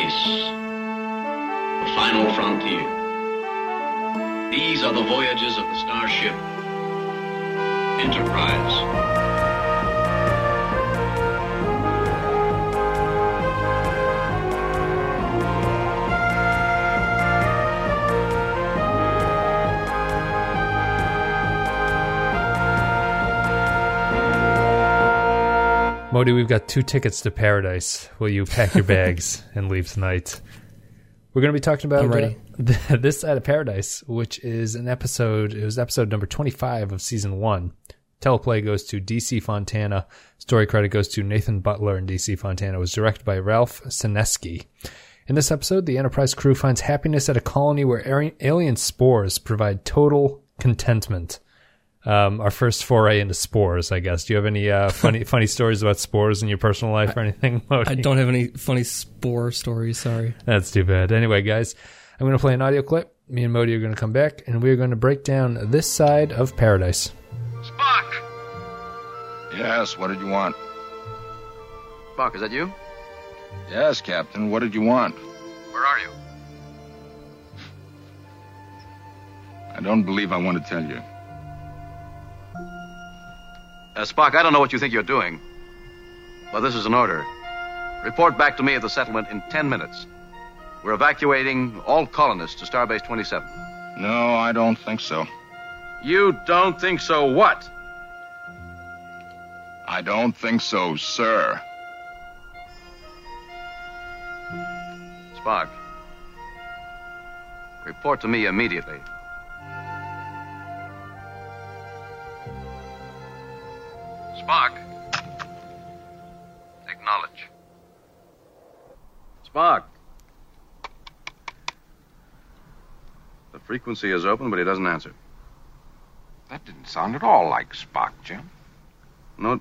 space, the final frontier. These are the voyages of the starship Enterprise. Modi, we've got 2 tickets to paradise. Will you pack your bags and leave tonight? We're going to be talking about This Side of Paradise, which is an episode. It was episode number 25 of season 1. Teleplay goes to DC Fontana. Story credit goes to Nathan Butler and DC Fontana. It was directed by Ralph Senesky. In this episode, the Enterprise crew finds happiness at a colony where alien spores provide total contentment. Our first foray into spores, I guess. Do you have any funny stories about spores in your personal life or anything, Modi? I don't have any funny spore stories, sorry. That's too bad. Anyway, guys, I'm going to play an audio clip. Me and Modi are going to come back, and we're going to break down This Side of Paradise. Spock! Yes, what did you want? Spock, is that you? Yes, Captain, what did you want? Where are you? I don't believe I want to tell you. Spock, I don't know what you think you're doing, but this is an order. Report back to me at the settlement in 10 minutes. We're evacuating all colonists to Starbase 27. No, I don't think so. You don't think so what? I don't think so, sir. Spock, report to me immediately. Spock. Acknowledge. Spock. The frequency is open, but he doesn't answer. That didn't sound at all like Spock, Jim. No.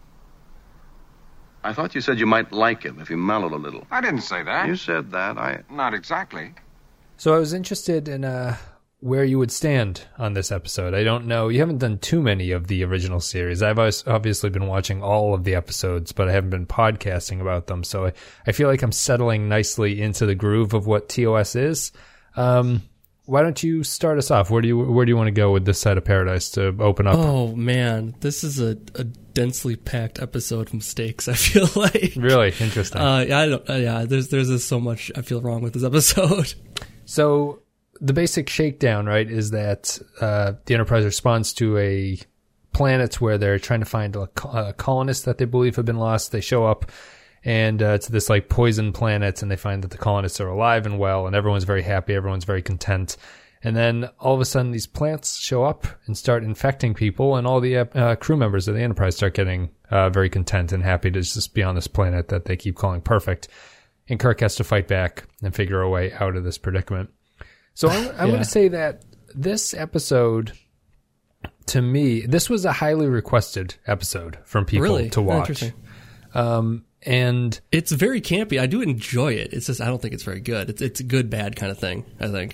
I thought you said you might like him if he mellowed a little. I didn't say that. You said that. Not exactly. So I was interested in where you would stand on this episode. I don't know. You haven't done too many of the original series. I've obviously been watching all of the episodes, but I haven't been podcasting about them. So I feel like I'm settling nicely into the groove of what TOS is. Why don't you start us off? Where do you want to go with This Side of Paradise to open up? Oh man, this is a densely packed episode of mistakes, I feel like. Really interesting. There's so much I feel wrong with this episode. So the basic shakedown, right, is that the Enterprise responds to a planet where they're trying to find a colonist that they believe have been lost. They show up and to this like poison planet, and they find that the colonists are alive and well, and everyone's very happy, everyone's very content. And then all of a sudden these plants show up and start infecting people, and all the crew members of the Enterprise start getting very content and happy to just be on this planet that they keep calling perfect. And Kirk has to fight back and figure a way out of this predicament. So I'm going to say that this episode, to me, this was a highly requested episode from people to watch. Interesting. And it's very campy. I do enjoy it. It's just I don't think it's very good. It's a good bad kind of thing, I think.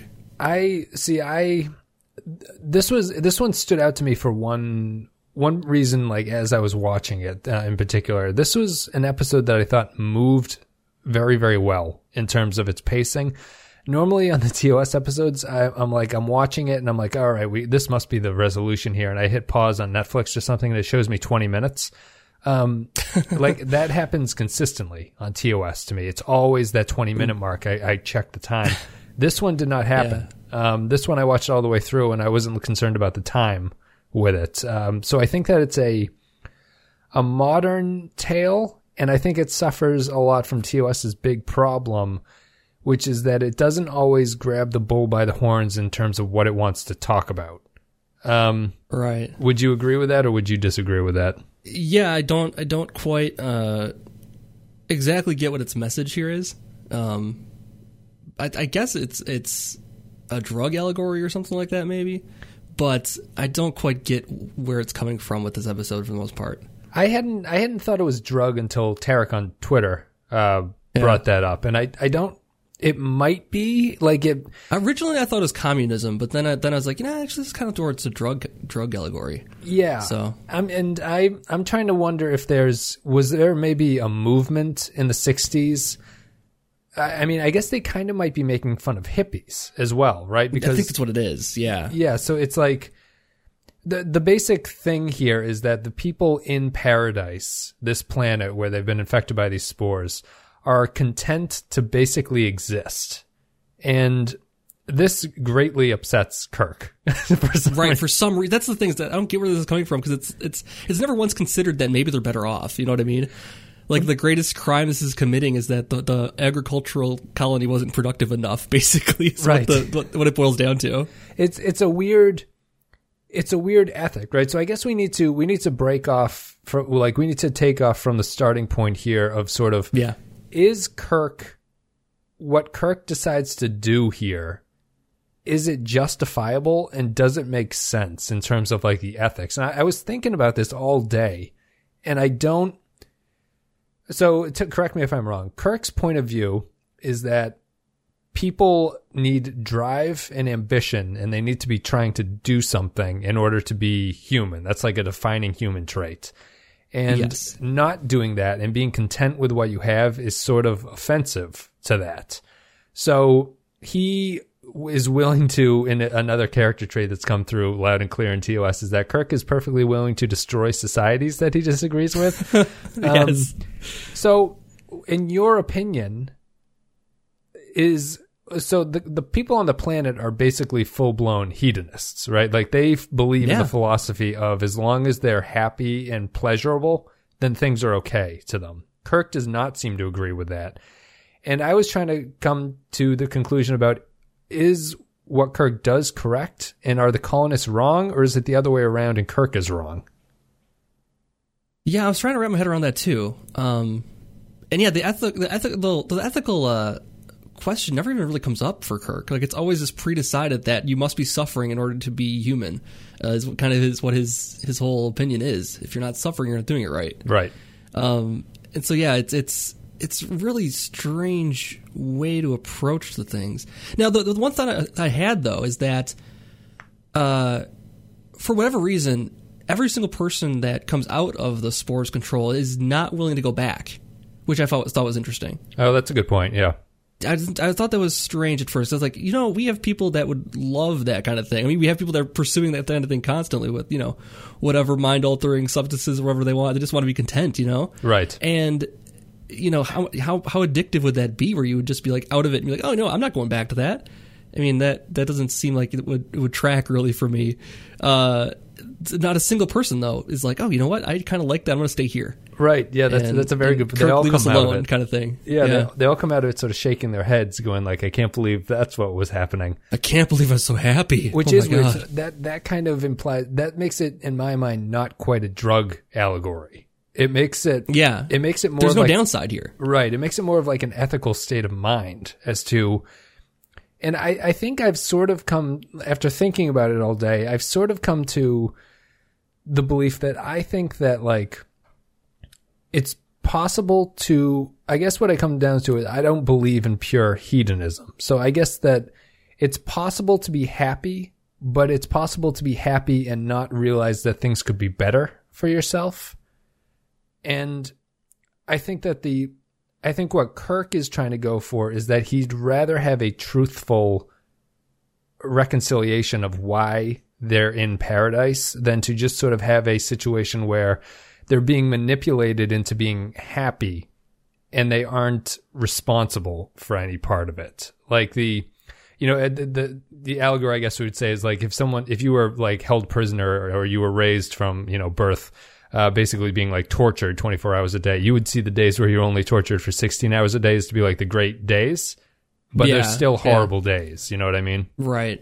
This one stood out to me for one reason, like as I was watching it in particular. This was an episode that I thought moved very, very well in terms of its pacing. Normally on the TOS episodes, I'm watching it and I'm like, all right, this must be the resolution here. And I hit pause on Netflix or something and it shows me 20 minutes. Like that happens consistently on TOS to me. It's always that 20-minute mark. I check the time. This one did not happen. Yeah. This one I watched all the way through and I wasn't concerned about the time with it. So I think that it's a modern tale, and I think it suffers a lot from TOS's big problem, which is that it doesn't always grab the bull by the horns in terms of what it wants to talk about. Right. Would you agree with that, or would you disagree with that? Yeah, I don't quite exactly get what its message here is. I guess it's a drug allegory or something like that, maybe. But I don't quite get where it's coming from with this episode for the most part. I hadn't thought it was drug until Tarek on Twitter brought that up, and I don't. It might be like it. Originally, I thought it was communism, but then I was like, actually, this is kind of towards a drug allegory. Yeah. So I'm trying to wonder if was there maybe a movement in the '60s I mean, I guess they kind of might be making fun of hippies as well, right? I think that's what it is. Yeah. Yeah. So it's like the basic thing here is that the people in paradise, this planet where they've been infected by these spores, are content to basically exist. And this greatly upsets Kirk. For some reason. That's the thing, is that I don't get where this is coming from, because it's never once considered that maybe they're better off. You know what I mean? Like, the greatest crime this is committing is that the agricultural colony wasn't productive enough, basically, is right. what it boils down to. It's a weird ethic, right? So I guess we need to break off from, like, we need to take off from the starting point here of sort of, is Kirk, what Kirk decides to do here, is it justifiable, and does it make sense in terms of, like, the ethics? And I was thinking about this all day, and I don't. So, to correct me if I'm wrong, Kirk's point of view is that people need drive and ambition, and they need to be trying to do something in order to be human. That's like a defining human trait. And not doing that and being content with what you have is sort of offensive to that. So he is willing to, in another character trait that's come through loud and clear in TOS, is that Kirk is perfectly willing to destroy societies that he disagrees with. Yes. So, in your opinion, the people on the planet are basically full-blown hedonists, right? Like, they believe in the philosophy of, as long as they're happy and pleasurable, then things are okay to them. Kirk does not seem to agree with that. And I was trying to come to the conclusion about, is what Kirk does correct, and are the colonists wrong, or is it the other way around and Kirk is wrong? Yeah, I was trying to wrap my head around that too. And yeah, the ethical question never even really comes up for Kirk. Like, it's always just pre-decided that you must be suffering in order to be human. Is kind of what his whole opinion is. If you're not suffering, you're not doing it right. Right. And so yeah, it's really strange way to approach the things. Now, the one thought I had, though, is that for whatever reason, every single person that comes out of the spores control is not willing to go back, which I thought was interesting. Oh, that's a good point, yeah. I thought that was strange at first. I was like, we have people that would love that kind of thing. I mean, we have people that are pursuing that kind of thing constantly with, whatever mind-altering substances or whatever they want. They just want to be content, Right. And how addictive would that be, where you would just be like out of it and be like, oh no, I'm not going back to that. I mean, that doesn't seem like it would track really for me. Not a single person though is like, oh, you know what? I kind of like that. I'm going to stay here. Right. Yeah. That's a very good. They all come out of it, kind of thing. Yeah. They all come out of it sort of shaking their heads, going like, I can't believe that's what was happening. I can't believe I was so happy. Which is weird. So that kind of implies, that makes it, in my mind, not quite a drug allegory. It makes it. Yeah. It makes it more. There's no downside here. Right. It makes it more of like an ethical state of mind as to. And I think I've sort of come, after thinking about it all day, I've sort of come to the belief that I think that, like, it's possible to, I guess what I come down to is I don't believe in pure hedonism. So I guess that it's possible to be happy, but it's possible to be happy and not realize that things could be better for yourself. And I think that what Kirk is trying to go for is that he'd rather have a truthful reconciliation of why they're in paradise than to just sort of have a situation where they're being manipulated into being happy and they aren't responsible for any part of it. Like the allegory, I guess we would say, is like if you were like held prisoner or you were raised from, birth, basically being like tortured 24 hours a day, you would see the days where you're only tortured for 16 hours a day as to be like the great days, but they're still horrible days. You know what I mean? Right.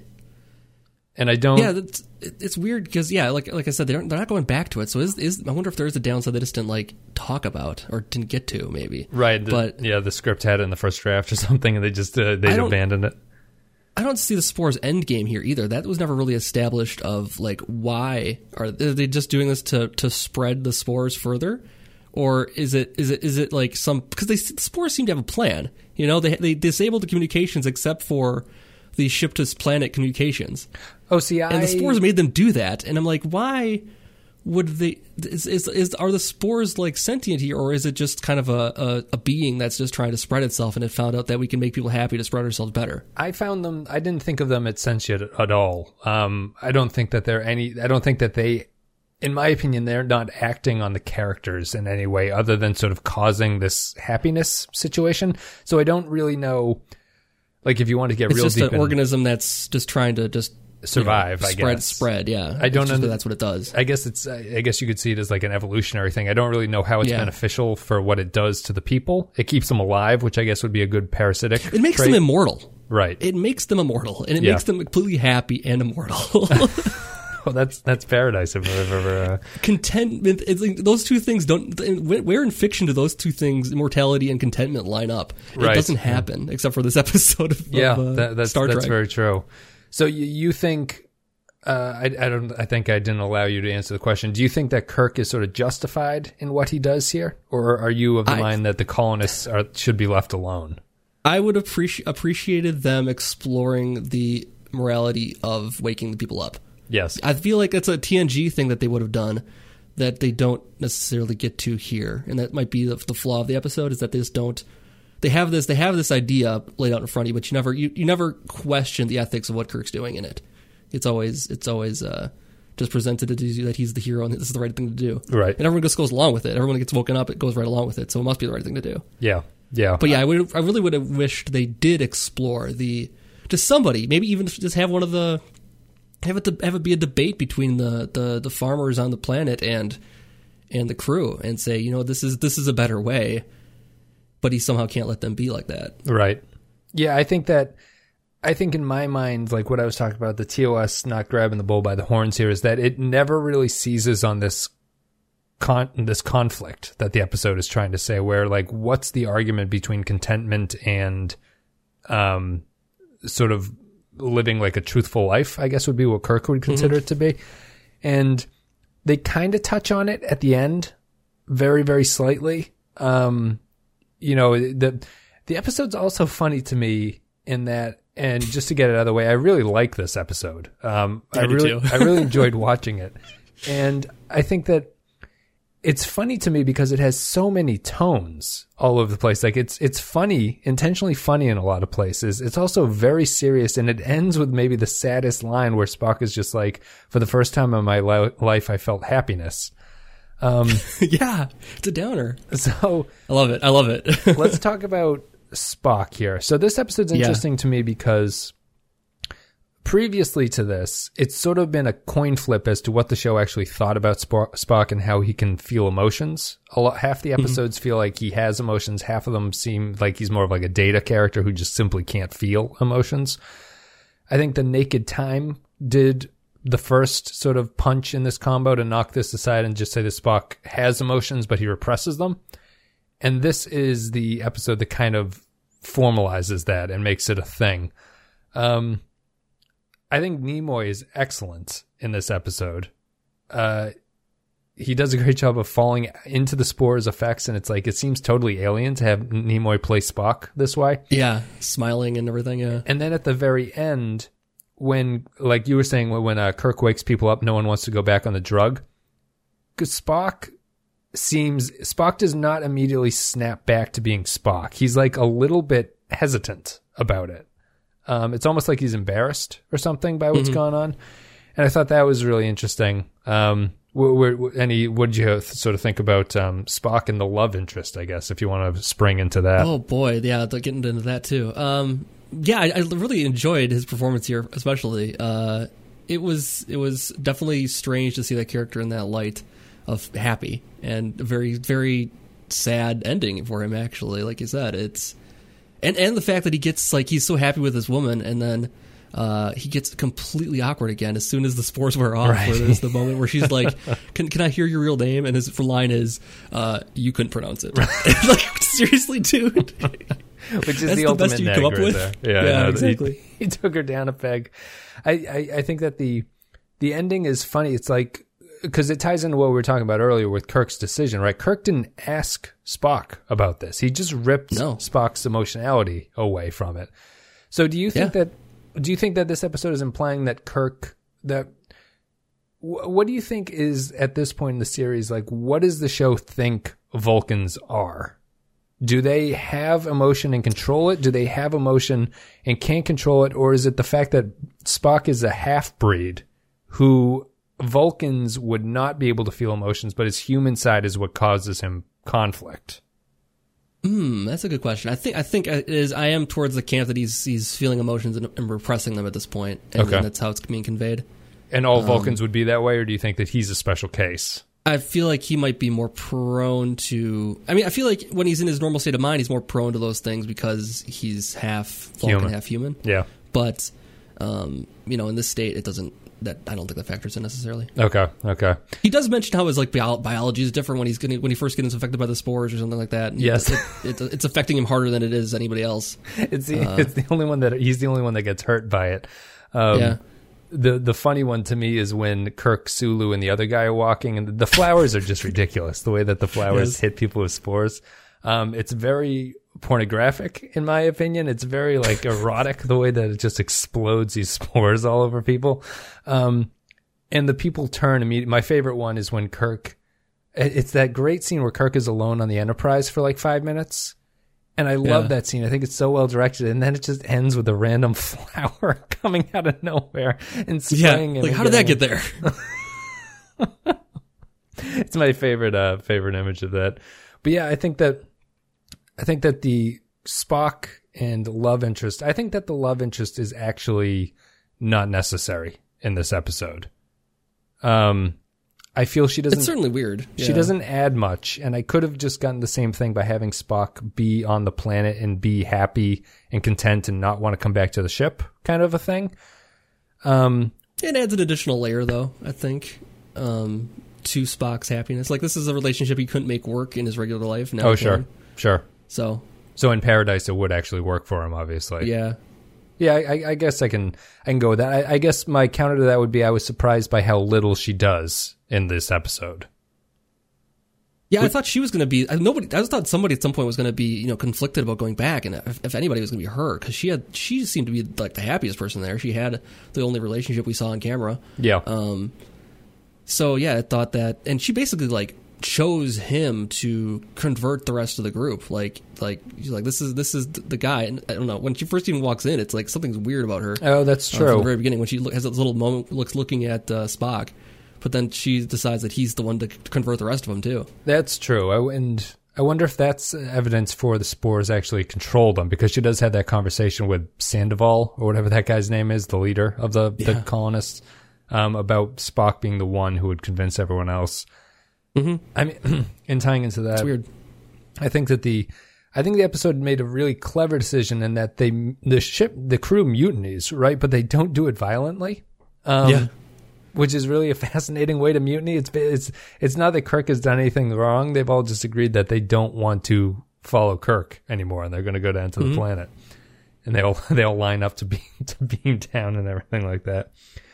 And I don't. Yeah, it's weird because like I said, they're not going back to it. So I wonder if there is a downside they just didn't like talk about or didn't get to, maybe. Right. The script had it in the first draft or something, and they just abandoned it. I don't see the spores end game here either. That was never really established. Of like, why are they just doing this to spread the spores further, or is it like some, because the spores seem to have a plan. They disabled the communications except for the ship to planet communications. Oh, see, and the spores made them do that, and I'm like, why would they are the spores like sentient here, or is it just kind of a being that's just trying to spread itself, and it found out that we can make people happy to spread ourselves better? I didn't think of them as sentient at all. I don't think that they, in my opinion, they're not acting on the characters in any way other than sort of causing this happiness situation. So I don't really know, like, if you want to get it's real just deep an organism that's just trying to just survive, I guess. Spread, yeah. I don't know. That's what it does. I guess you could see it as like an evolutionary thing. I don't really know how it's beneficial for what it does to the people. It keeps them alive, which I guess would be a good parasitic It makes trait. them immortal. Right. It makes them immortal, and it makes them completely happy and immortal. Well, that's paradise if I've ever... Contentment, it's like those two things don't... Where in fiction do those two things, immortality and contentment, line up? It doesn't happen, except for this episode of Star Trek. That's very true. So you think... I think I didn't allow you to answer the question. Do you think that Kirk is sort of justified in what he does here? Or are you of the mind that the colonists should be left alone? I would appreciated them exploring the morality of waking the people up. Yes. I feel like that's a TNG thing that they would have done that they don't necessarily get to here. And that might be the flaw of the episode, is that they just don't... They have this idea laid out in front of you, but you never question the ethics of what Kirk's doing in it. It's always just presented to you that he's the hero and this is the right thing to do. Right. And everyone just goes along with it. Everyone gets woken up, it goes right along with it. So it must be the right thing to do. Yeah. Yeah. But yeah, I really would have wished they did explore somebody, maybe even just have one of the... Have it be a debate between the farmers on the planet and the crew, and say, this is a better way, but he somehow can't let them be like that. Right. Yeah, I think in my mind, like what I was talking about, the TOS not grabbing the bull by the horns here, is that it never really seizes on this conflict that the episode is trying to say, where, like, what's the argument between contentment and sort of living like a truthful life, I guess would be what Kirk would consider it to be. And they kind of touch on it at the end very, very slightly. The episode's also funny to me in that, and just to get it out of the way, I really like this episode. I really enjoyed watching it. And I think that it's funny to me because it has so many tones all over the place. Like it's funny, intentionally funny in a lot of places. It's also very serious, and it ends with maybe the saddest line where Spock is just like, for the first time in my life, I felt happiness. Yeah, it's a downer. So I love it. Let's talk about Spock here. So this episode's interesting to me because previously to this, it's sort of been a coin flip as to what the show actually thought about Spock and how he can feel emotions. Half the episodes feel like he has emotions. Half of them seem like he's more of like a Data character who just simply can't feel emotions. I think the Naked Time did the first sort of punch in this combo to knock this aside and just say that Spock has emotions, but he represses them. And this is the episode that kind of formalizes that and makes it a thing. I think Nimoy is excellent in this episode. He does a great job of falling into the Spore's effects, and it's like, it seems totally alien to have Nimoy play Spock this way. Yeah, smiling and everything, yeah. And then at the very end, when, like you were saying, when Kirk wakes people up, no one wants to go back on the drug. Because Spock does not immediately snap back to being Spock. He's like a little bit hesitant about it. It's almost like he's embarrassed or something by what's gone on. And I thought that was really interesting. What did you sort of think about Spock and the love interest, I guess, if you want to spring into that? Oh, boy. Yeah, getting into that, too. I really enjoyed his performance here, especially. It was definitely strange to see that character in that light of happy, and a very, very sad ending for him, actually. Like you said, it's... And the fact that he gets, like, he's so happy with his woman, and then he gets completely awkward again as soon as the spores wear off. Right. Where there's the moment where she's like, "Can I hear your real name?" And his line is, "You couldn't pronounce it." Like, seriously, dude. Which is That's the ultimate best you come up with. Yeah, exactly. He took her down a peg. I think that the ending is funny. It's like, because it ties into what we were talking about earlier with Kirk's decision, right? Kirk didn't ask Spock about this. He just ripped Spock's emotionality away from it. So do you think that this episode is implying that what do you think is, at this point in the series, like, what does the show think Vulcans are? Do they have emotion and control it? Do they have emotion and can't control it? Or is it the fact that Spock is a half-breed who Vulcans would not be able to feel emotions, but his human side is what causes him conflict? That's a good question. I think it is. I am towards the camp that he's feeling emotions and repressing them at this point, and that's how it's being conveyed. And all Vulcans would be that way, or do you think that he's a special case? I feel like he might be more prone to... I mean, I feel like when he's in his normal state of mind, he's more prone to those things because he's half Vulcan, half human. Yeah. But, in this state, it doesn't... I don't think that factors in necessarily. Okay. He does mention how his biology is different when he first gets infected by the spores or something like that. Yes. It's affecting him harder than it is anybody else. It's the only one he's the only one that gets hurt by it. Yeah. The funny one to me is when Kirk, Sulu, and the other guy are walking, and the flowers are just ridiculous. The way that the flowers hit people with spores. It's very pornographic, in my opinion. It's very erotic, the way that it just explodes these spores all over people. And the people turn immediately. My favorite one is when Kirk, it's that great scene where Kirk is alone on the Enterprise for 5 minutes. And I love that scene. I think it's so well directed. And then it just ends with a random flower coming out of nowhere and spraying him. How did that get there? It's my favorite image of that. But yeah, I think that the Spock and love interest, I think that the love interest is actually not necessary in this episode. I feel she doesn't... It's certainly weird. She doesn't add much, and I could have just gotten the same thing by having Spock be on the planet and be happy and content and not want to come back to the ship, kind of a thing. It adds an additional layer, though, I think, to Spock's happiness. This is a relationship he couldn't make work in his regular life. Now Sure. So in Paradise, it would actually work for him, obviously. Yeah. Yeah, I guess I can go with that. I guess my counter to that would be I was surprised by how little she does in this episode. Yeah, I thought she was going to be... I just thought somebody at some point was going to be, conflicted about going back, and if anybody was going to be her, because she seemed to be the happiest person there. She had the only relationship we saw on camera. Yeah. So yeah, I thought that, and she basically chose him to convert the rest of the group. She's like, this is the guy. And I don't know, when she first even walks in, it's like something's weird about her. Oh, that's true. From the very beginning, when she has this little moment, looking at Spock, but then she decides that he's the one to convert the rest of them too. That's true. And I wonder if that's evidence for the spores actually controlled them, because she does have that conversation with Sandoval, or whatever that guy's name is, the leader of the colonists, about Spock being the one who would convince everyone else. Mm-hmm. I mean, and tying into that, it's weird. I think the episode made a really clever decision in that the crew mutinies, right? But they don't do it violently. Which is really a fascinating way to mutiny. It's not that Kirk has done anything wrong. They've all just agreed that they don't want to follow Kirk anymore, and they're going to go down to the planet, and they all line up to beam down and everything like that.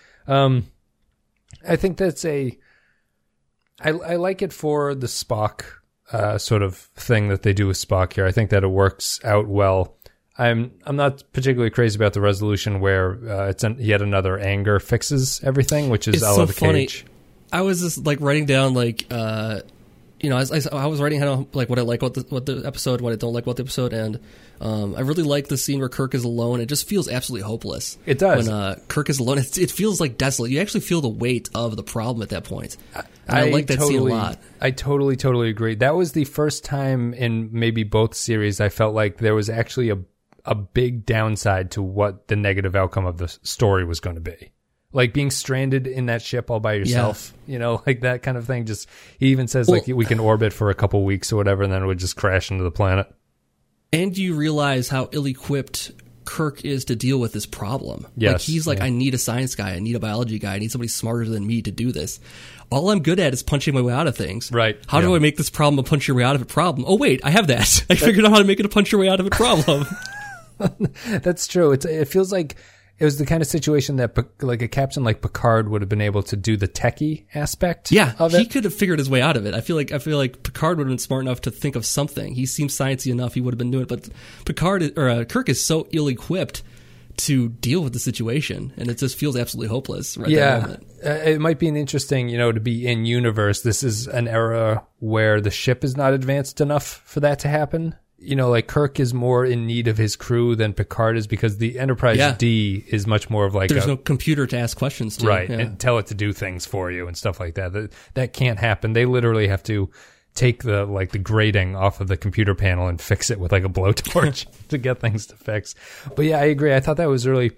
I think that's I like it for the Spock sort of thing that they do with Spock here. I think that it works out well. I'm not particularly crazy about the resolution where it's yet another anger fixes everything, which is out of the cage. I was just writing down I was writing how what I like what the episode, what I don't like about the episode, and I really like the scene where Kirk is alone. It just feels absolutely hopeless. It does. When Kirk is alone, it feels desolate. You actually feel the weight of the problem at that point. I like that scene a lot. I totally agree. That was the first time in maybe both series I felt like there was actually a big downside to what the negative outcome of the story was going to be. Like being stranded in that ship all by yourself, that kind of thing. Just, he even says we can orbit for a couple weeks or whatever, and then it would just crash into the planet. And you realize how ill-equipped Kirk is to deal with this problem. Yes. He's I need a science guy, I need a biology guy, I need somebody smarter than me to do this. All I'm good at is punching my way out of things. Right. How do I make this problem a punch your way out of it problem? Oh wait, I have that. I figured out how to make it a punch your way out of it problem. That's true. It feels like it was the kind of situation that a captain like Picard would have been able to do the techie aspect. Yeah, of it. He could have figured his way out of it. I feel like Picard would have been smart enough to think of something. He seems sciencey enough. He would have been doing it. But Kirk is so ill-equipped to deal with the situation, and it just feels absolutely hopeless right at that moment. It might be an interesting, to be in universe. This is an era where the ship is not advanced enough for that to happen. Like Kirk is more in need of his crew than Picard is, because the Enterprise D is much more of like there's no computer to ask questions to, right, and tell it to do things for you and stuff like that. That can't happen. They literally have to take the grating off of the computer panel and fix it with like a blowtorch to get things to fix. But yeah, I agree. I thought that was really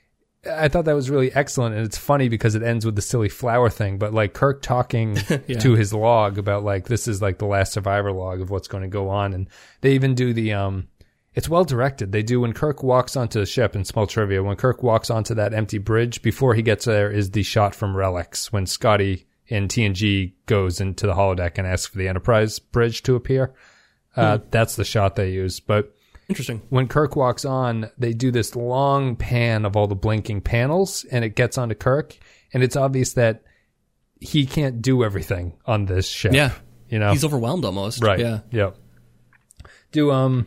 excellent, and it's funny because it ends with the silly flower thing, but like Kirk talking to his log about like this is like the last survivor log of what's going to go on, and they even do the it's well directed. They do when Kirk walks onto the ship, in small trivia, when Kirk walks onto that empty bridge, before he gets there is the shot from Relics when Scotty in TNG goes into the holodeck and asks for the Enterprise bridge to appear. That's the shot they use. But interesting. When Kirk walks on, they do this long pan of all the blinking panels, and it gets onto Kirk, and it's obvious that he can't do everything on this ship. Yeah. He's overwhelmed almost. Right. Yeah. Yep. Do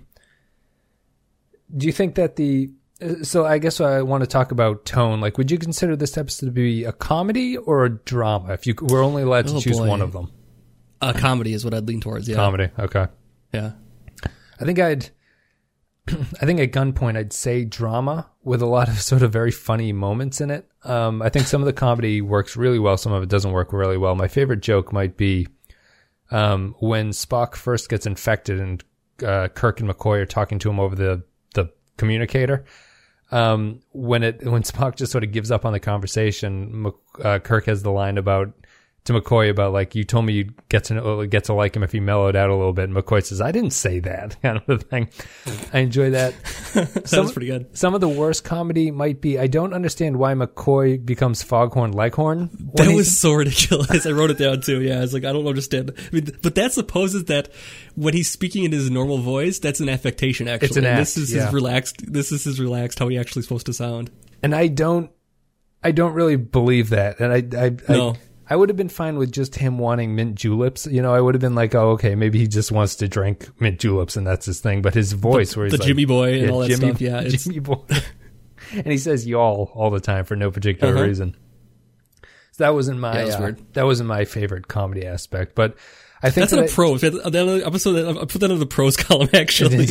you think that so I guess I want to talk about tone. Like, would you consider this episode to be a comedy or a drama? If you were only allowed to choose one of them. A comedy is what I'd lean towards, yeah. Comedy, okay. Yeah. I think at gunpoint I'd say drama with a lot of sort of very funny moments in it. I think some of the comedy works really well, some of it doesn't work really well. My favorite joke might be when Spock first gets infected and Kirk and McCoy are talking to him over the communicator. When Spock just sort of gives up on the conversation, Kirk has the line to McCoy about like, you told me you'd get to like him if he mellowed out a little bit. And McCoy says, I didn't say that, kind of a thing. I enjoy that. Sounds pretty good. Some of the worst comedy might be, I don't understand why McCoy becomes Foghorn Leghorn. That was so ridiculous. I wrote it down too. Yeah, I was like, I don't understand. I mean, but that supposes that when he's speaking in his normal voice, that's an affectation. Actually, it's an act. This is his relaxed. This is his relaxed. How he actually supposed to sound. And I don't really believe that. And No. I would have been fine with just him wanting mint juleps. I would have been like, oh, okay, maybe he just wants to drink mint juleps and that's his thing. But his voice, where he's the Jimmy boy and all that stuff, it's Jimmy boy, and he says y'all all the time for no particular reason. So that wasn't my favorite comedy aspect. But I think that's in a pros. The episode, I put that in the pros column actually.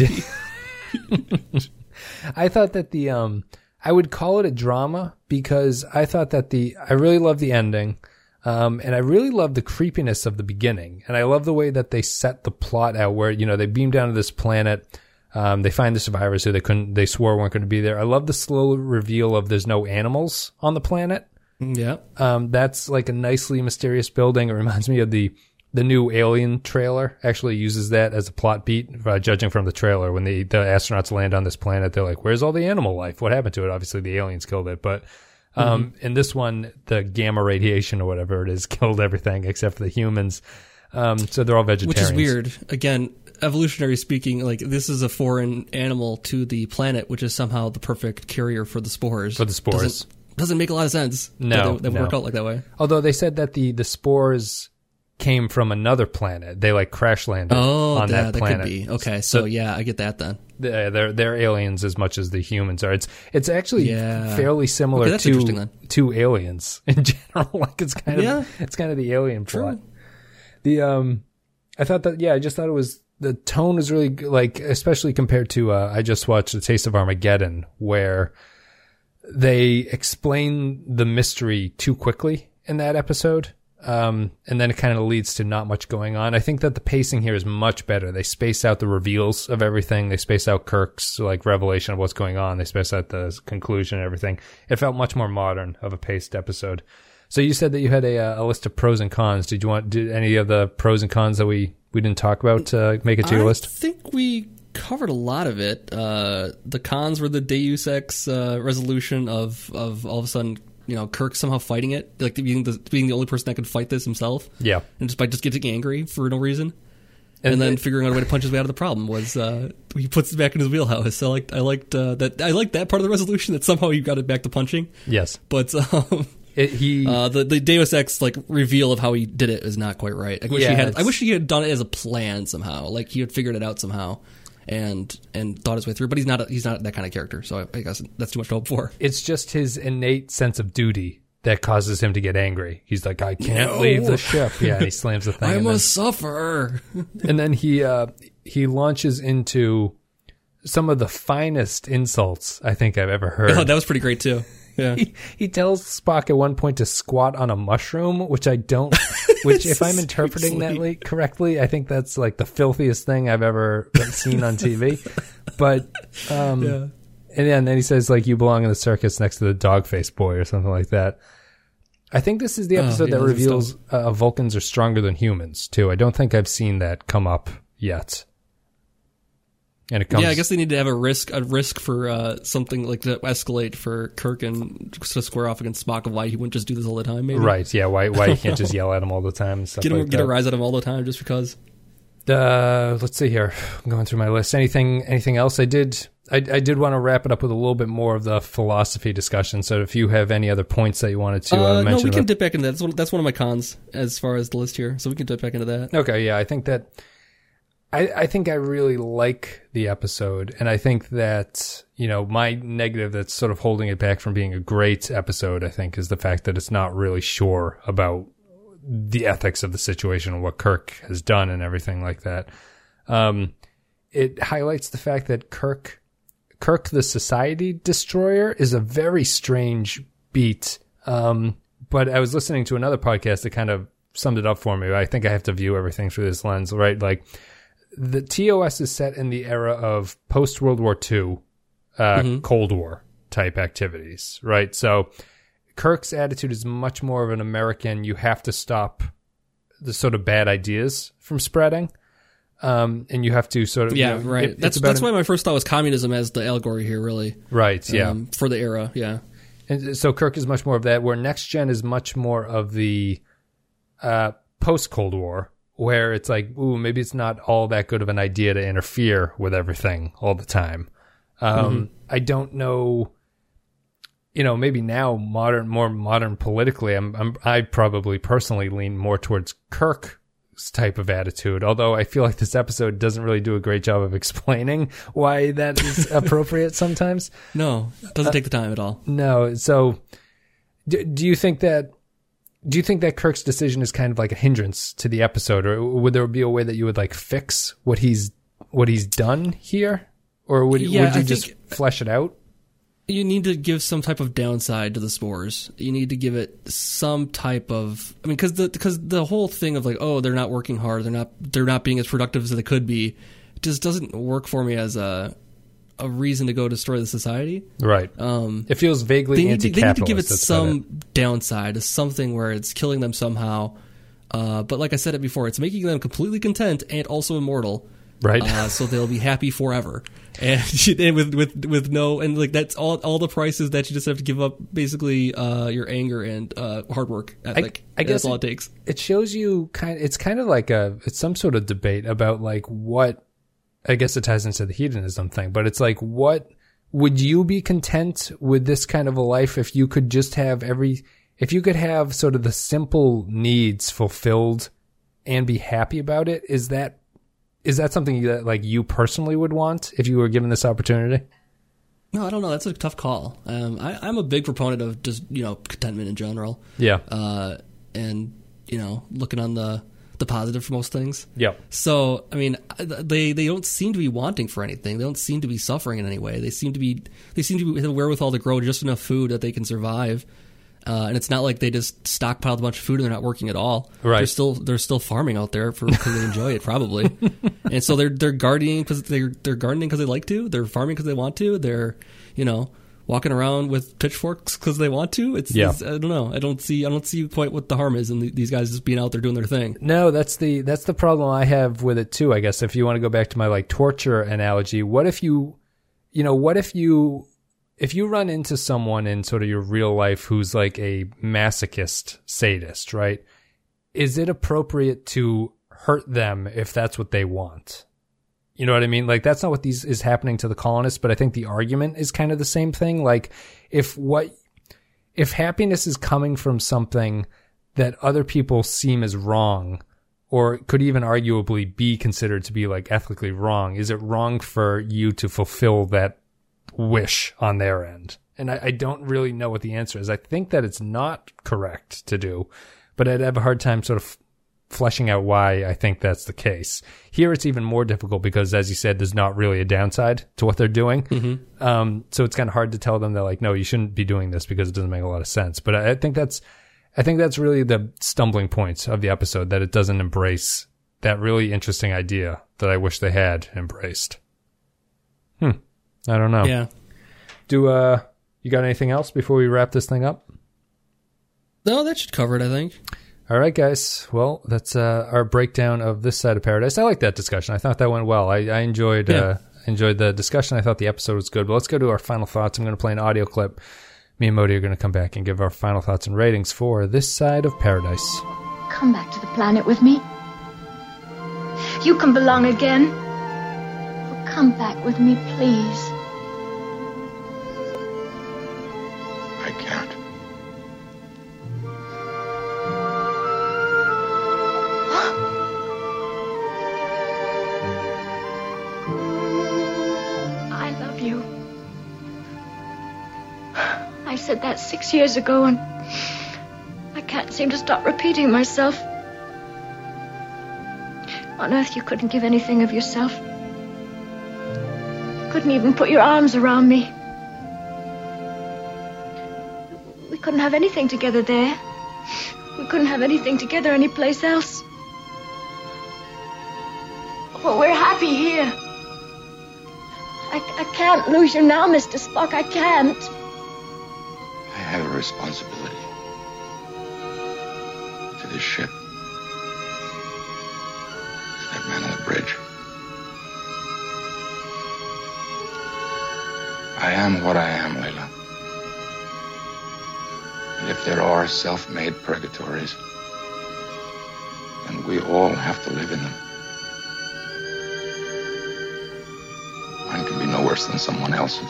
I thought that I would call it a drama because I thought that I really love the ending. And I really love the creepiness of the beginning. And I love the way that they set the plot out where, they beam down to this planet. They find the survivors who they swore weren't going to be there. I love the slow reveal of there's no animals on the planet. Yeah. That's like a nicely mysterious building. It reminds me of the new Alien trailer actually uses that as a plot beat, judging from the trailer. When the astronauts land on this planet, they're like, where's all the animal life? What happened to it? Obviously the aliens killed it, but in this one, the gamma radiation or whatever it is killed everything except for the humans. So they're all vegetarians. Which is weird. Again, evolutionary speaking, like this is a foreign animal to the planet, which is somehow the perfect carrier for the spores. Doesn't make a lot of sense. No, that work out like that way. Although they said that the spores came from another planet. They like crash landed on that planet. That could be. Okay, so yeah, I get that then. They're aliens as much as the humans are. It's actually fairly similar to aliens in general. Like it's kind of the alien plot. I thought that I just thought it was, the tone is really like, especially compared to I just watched A Taste of Armageddon, where they explain the mystery too quickly in that episode. And then it kind of leads to not much going on. I think that the pacing here is much better. They space out the reveals of everything. They space out Kirk's like revelation of what's going on. They space out the conclusion and everything. It felt much more modern of a paced episode. So you said that you had a list of pros and cons. Did any of the pros and cons that we didn't talk about make it to your list? I think we covered a lot of it. The cons were the Deus Ex resolution of all of a sudden, Kirk somehow fighting it, like being the only person that could fight this himself. Yeah. And just by getting angry for no reason. And then figuring out a way to punch his way out of the problem was he puts it back in his wheelhouse. So I liked that part of the resolution, that somehow he got it back to punching. Yes. But the Deus Ex like reveal of how he did it is not quite right. I wish he had done it as a plan somehow. Like he had figured it out somehow. and thought his way through. But he's not that kind of character, so I guess that's too much to hope for. It's just his innate sense of duty that causes him to get angry. He's like, I can't leave the ship. Yeah, and he slams the thing. I must suffer. And then he launches into some of the finest insults I think I've ever heard. Oh, that was pretty great too. Yeah. He tells Spock at one point to squat on a mushroom, which if I'm interpreting that correctly, I think that's like the filthiest thing I've ever seen on TV. But, and then he says like, you belong in the circus next to the dog-faced boy or something like that. I think this is the episode that reveals Vulcans are stronger than humans too. I don't think I've seen that come up yet. And it comes, I guess they need to have a risk for something like to escalate for Kirk and to square off against Spock of why he wouldn't just do this all the time. Maybe. Right? Yeah. Why he can't just yell at him all the time and stuff get a rise out of him all the time just because. Let's see here. I'm going through my list. Anything else? I did want to wrap it up with a little bit more of the philosophy discussion. So if you have any other points that you wanted to mention, no, we can dip back into that. That's one of my cons as far as the list here. So we can dip back into that. Okay. Yeah. I think that. I think I really like the episode, and I think that, my negative that's sort of holding it back from being a great episode, I think, is the fact that it's not really sure about the ethics of the situation and what Kirk has done and everything like that. It highlights the fact that Kirk, the society destroyer, is a very strange beat. But I was listening to another podcast that kind of summed it up for me. I think I have to view everything through this lens, right? Like, the TOS is set in the era of post-World War II, Cold War type activities, right? So Kirk's attitude is much more of an American, you have to stop the sort of bad ideas from spreading. And you have to sort of... Yeah, right. That's why my first thought was communism as the allegory here, really. Right, yeah. For the era, yeah. And so Kirk is much more of that, where Next Gen is much more of the post-Cold War, where it's like, ooh, maybe it's not all that good of an idea to interfere with everything all the time. I don't know, maybe now more modern politically, I probably personally lean more towards Kirk's type of attitude, although I feel like this episode doesn't really do a great job of explaining why that is appropriate sometimes. No, it doesn't take the time at all. No. So do you think that Kirk's decision is kind of like a hindrance to the episode, or would there be a way that you would like fix what he's done here, or would you just flesh it out? You need to give some type of downside to the spores. You need to give it some type of, because the whole thing of like, oh, they're not working hard, they're not being as productive as they could be, just doesn't work for me as a reason to go destroy the society. Right. It feels vaguely anti-capitalist. They need to give it some downside, something where it's killing them somehow. But like I said it before, it's making them completely content and also immortal. Right. So they'll be happy forever. And with no, and like that's all the prices that you just have to give up, basically your anger and hard work ethic. I guess that's all it takes. It shows you it's kind of like it's some sort of debate about like what, I guess it ties into the hedonism thing, but it's like, what would you be content with this kind of a life if you could just have if you could have sort of the simple needs fulfilled and be happy about it? Is that something that like you personally would want if you were given this opportunity? No, I don't know. That's a tough call. I'm a big proponent of just, contentment in general. Yeah. And, looking on the positive for most things. Yeah. So, they don't seem to be wanting for anything. They don't seem to be suffering in any way. They seem to be have the wherewithal to grow just enough food that they can survive. And it's not like they just stockpiled a bunch of food and they're not working at all. Right. They're still farming out there because they enjoy it, probably. And so they're gardening because they're gardening because they like to. They're farming because they want to. They're, walking around with pitchforks because they want to. It's I don't know. I don't see quite what the harm is in these guys just being out there doing their thing. No, that's the problem I have with it too. I guess if you want to go back to my like torture analogy, what if you run into someone in sort of your real life who's like a masochist sadist, right? Is it appropriate to hurt them if that's what they want? You know what I mean? Like, that's not what is happening to the colonists, but I think the argument is kind of the same thing. Like, if happiness is coming from something that other people seem as wrong or could even arguably be considered to be like ethically wrong? Is it wrong for you to fulfill that wish on their end? And I don't really know what the answer is. I think that it's not correct to do, but I'd have a hard time sort of fleshing out why I think that's the case. Here it's even more difficult because, as you said, there's not really a downside to what they're doing. Mm-hmm. So it's kind of hard to tell them that, like, no, you shouldn't be doing this because it doesn't make a lot of sense. But I think that's really the stumbling point of the episode, that it doesn't embrace that really interesting idea that I wish they had embraced. I don't know. Yeah. You got anything else before we wrap this thing up? No, that should cover it, I think. All right, guys. Well, that's our breakdown of This Side of Paradise. I like that discussion. I thought that went well. I enjoyed the discussion. I thought the episode was good. But let's go to our final thoughts. I'm going to play an audio clip. Me and Modi are going to come back and give our final thoughts and ratings for This Side of Paradise. Come back to the planet with me. You can belong again. Oh, come back with me, please. I can't. I love you. I said that 6 years ago, and I can't seem to stop repeating myself. On Earth, you couldn't give anything of yourself. You couldn't even put your arms around me. We couldn't have anything together there. We couldn't have anything together anyplace else. But we're happy here. I can't lose you now, Mr. Spock. I can't. I have a responsibility to this ship, to that man on the bridge. I am what I am, Layla. And if there are self-made purgatories, then we all have to live in them. Mine can be no worse than someone else's.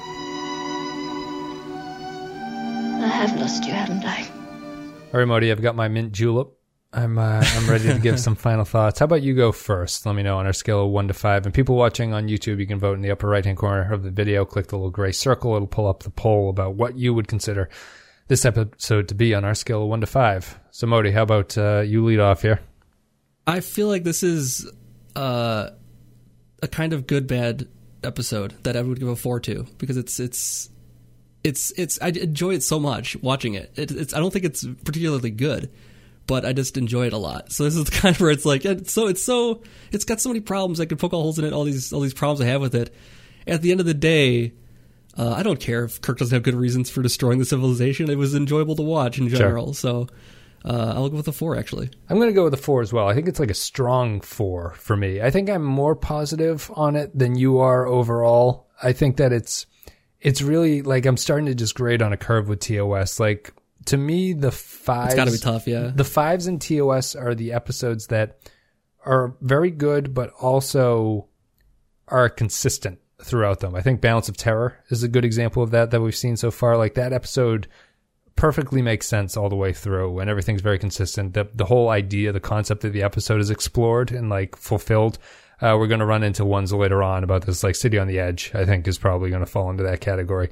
I have lost you, haven't I? All right, Modi, I've got my mint julep. I'm ready to give some final thoughts. How about you go first? Let me know on our scale of 1 to 5. And people watching on YouTube, you can vote in the upper right-hand corner of the video. Click the little gray circle. It'll pull up the poll about what you would consider this episode to be on our scale of 1 to 5. So, Modi, how about you lead off here? I feel like this is a kind of good-bad episode that I would give a 4 to, because it's I enjoy it so much watching it. I don't think it's particularly good, but I just enjoy it a lot. So this is the kind where it's like, it's got so many problems. I could poke all holes in it. All these problems I have with it. At the end of the day, I don't care if Kirk doesn't have good reasons for destroying the civilization. It was enjoyable to watch in general. Sure. So I'll go with a 4, actually. I'm going to go with a 4 as well. I think it's like a strong 4 for me. I think I'm more positive on it than you are overall. I think that it's really, like, I'm starting to just grade on a curve with TOS. Like, to me, the 5s... It's got to be tough, yeah. The 5s in TOS are the episodes that are very good, but also are consistent throughout them. I think Balance of Terror is a good example of that we've seen so far. Like, that episode perfectly makes sense all the way through, and everything's very consistent. The whole idea, the concept of the episode is explored and, like, fulfilled. We're going to run into ones later on about this, like City on the Edge, I think is probably going to fall into that category.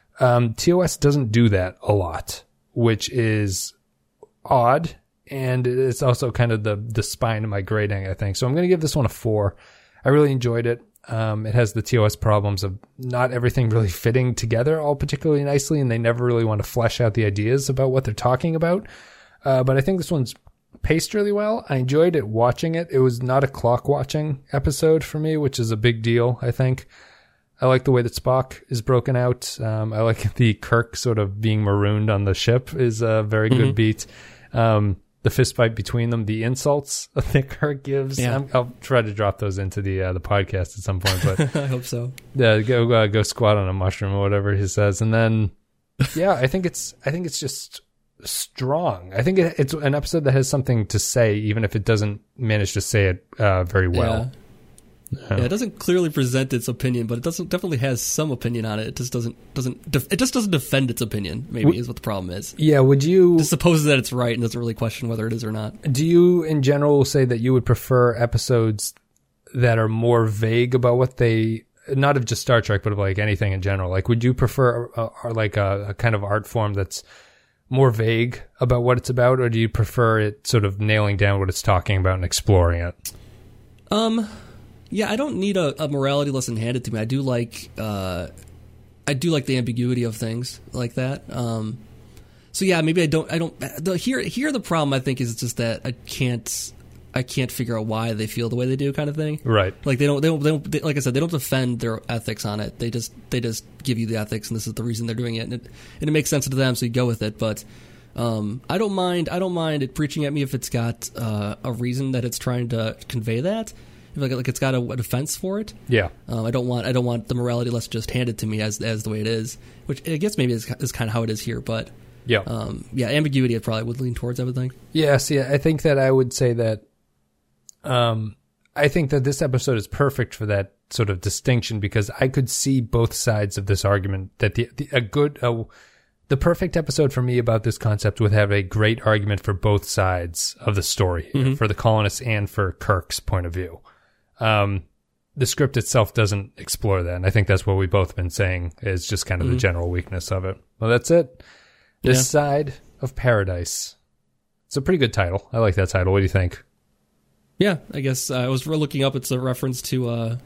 TOS doesn't do that a lot, which is odd. And it's also kind of the spine of my grading, I think. So I'm going to give this one a 4. I really enjoyed it. It has the TOS problems of not everything really fitting together all particularly nicely, and they never really want to flesh out the ideas about what they're talking about. But I think this one's paced really well. I enjoyed it watching it. It was not a clock watching episode for me, which is a big deal, I think. I like the way that Spock is broken out. I like the Kirk sort of being marooned on the ship is a very good beat. The fist fight between them, the insults that Kirk gives. Yeah. I'll try to drop those into the podcast at some point, but I hope so. Yeah, go squat on a mushroom or whatever he says. And then, yeah, I think it's just strong. I think it's an episode that has something to say, even if it doesn't manage to say it very well. Yeah, it doesn't clearly present its opinion, but it definitely has some opinion on it. It just doesn't defend its opinion. Maybe is what the problem is. Yeah, would you just supposes that it's right and doesn't really question whether it is or not? Do you, in general, say that you would prefer episodes that are more vague about what they, not of just Star Trek, but of like anything in general? Like, would you prefer a kind of art form that's more vague about what it's about, or do you prefer it sort of nailing down what it's talking about and exploring it? Yeah, I don't need a morality lesson handed to me. I do like the ambiguity of things like that. So yeah, maybe here the problem I think is just that I can't figure out why they feel the way they do, kind of thing. Right. Like they don't like I said, they don't defend their ethics on it. They just give you the ethics, and this is the reason they're doing it, and it makes sense to them, so you go with it. But I don't mind it preaching at me if it's got a reason that it's trying to convey that. Like it's got a defense for it. Yeah. I don't want the morality lesson just handed to me as the way it is, which I guess maybe is kind of how it is here. But yeah, ambiguity I probably would lean towards, I would think. Yeah. See, I think that I would say that. I think that this episode is perfect for that sort of distinction, because I could see both sides of this argument. That the perfect episode for me about this concept would have a great argument for both sides of the story, for the colonists and for Kirk's point of view. The script itself doesn't explore that, and I think that's what we've both been saying is just kind of the general weakness of it. Well, that's it. This Side of Paradise. It's a pretty good title. I like that title. What do you think? Yeah, I guess I was looking up. It's a reference to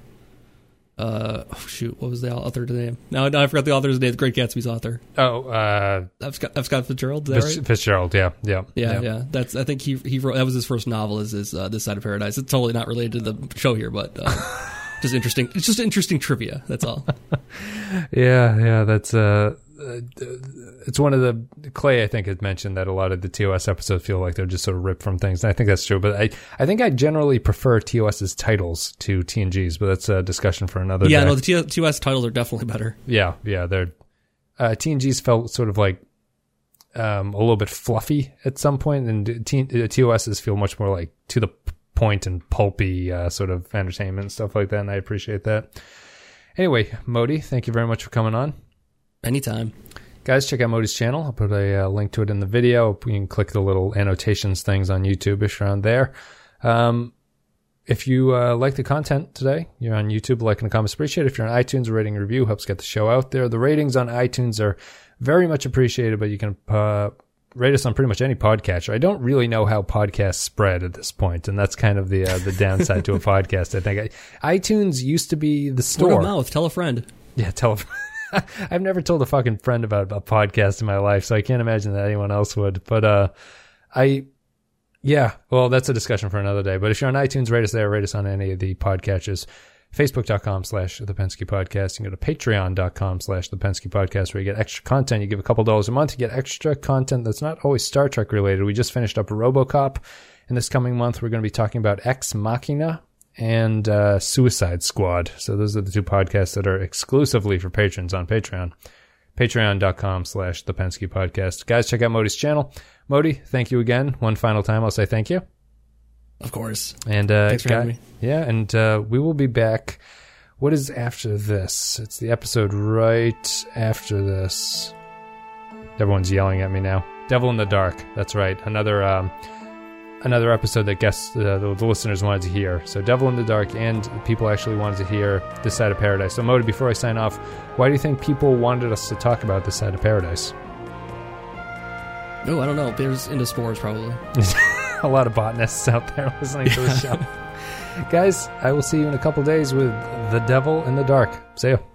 what was the author's name? No, I forgot the author's name. The Great Gatsby's author. F. Scott Fitzgerald. Is that right? Fitzgerald. Yeah. That's. I think he wrote. That was his first novel. Is This Side of Paradise? It's totally not related to the show here, but just interesting. It's just interesting trivia. That's all. Yeah. That's it's one of the Clay, I think, had mentioned that a lot of the TOS episodes feel like they're just sort of ripped from things. And I think that's true, but I think I generally prefer TOS's titles to TNG's, but that's a discussion for another day. No, the TOS titles are definitely better. Yeah, they're TNG's felt sort of like a little bit fluffy at some point, and TOS's feel much more like to the point and pulpy sort of entertainment and stuff like that, and I appreciate that. Anyway, Modi, thank you very much for coming on. Anytime. Guys, check out Modi's channel. I'll put a link to it in the video. You can click the little annotations things on YouTube-ish around there. If you like the content today, you're on YouTube, like and comments appreciated. If you're on iTunes, a rating and review helps get the show out there. The ratings on iTunes are very much appreciated, but you can rate us on pretty much any podcatcher. I don't really know how podcasts spread at this point, and that's kind of the downside to a podcast, I think. iTunes used to be the store. Word of mouth. Tell a friend. Yeah, tell a friend. I've never told a fucking friend about a podcast in my life, so I can't imagine that anyone else would. But well, that's a discussion for another day. But if you're on iTunes, rate us there. Rate us on any of the podcatchers. Facebook.com/The Pensky Podcast. You can go to Patreon.com/The Pensky Podcast, where you get extra content. You give a couple $1 a month, you get extra content that's not always Star Trek related. We just finished up RoboCop. In this coming month, we're going to be talking about Ex Machina and Suicide Squad. So those are the two podcasts that are exclusively for patrons on Patreon. Patreon.com/The Pensky Podcast. Guys, check out Modi's channel. Modi, thank you again. One final time, I'll say thank you. Of course. And thanks for having me. Yeah, and we will be back. What is after this? It's the episode right after this. Everyone's yelling at me now. Devil in the Dark. That's right. Another episode that the listeners wanted to hear. So Devil in the Dark, and people actually wanted to hear This Side of Paradise. So Modi, before I sign off, why do you think people wanted us to talk about This Side of Paradise? Oh, I don't know. There's into spores, probably. A lot of botanists out there listening to the show. Guys, I will see you in a couple days with The Devil in the Dark. See ya.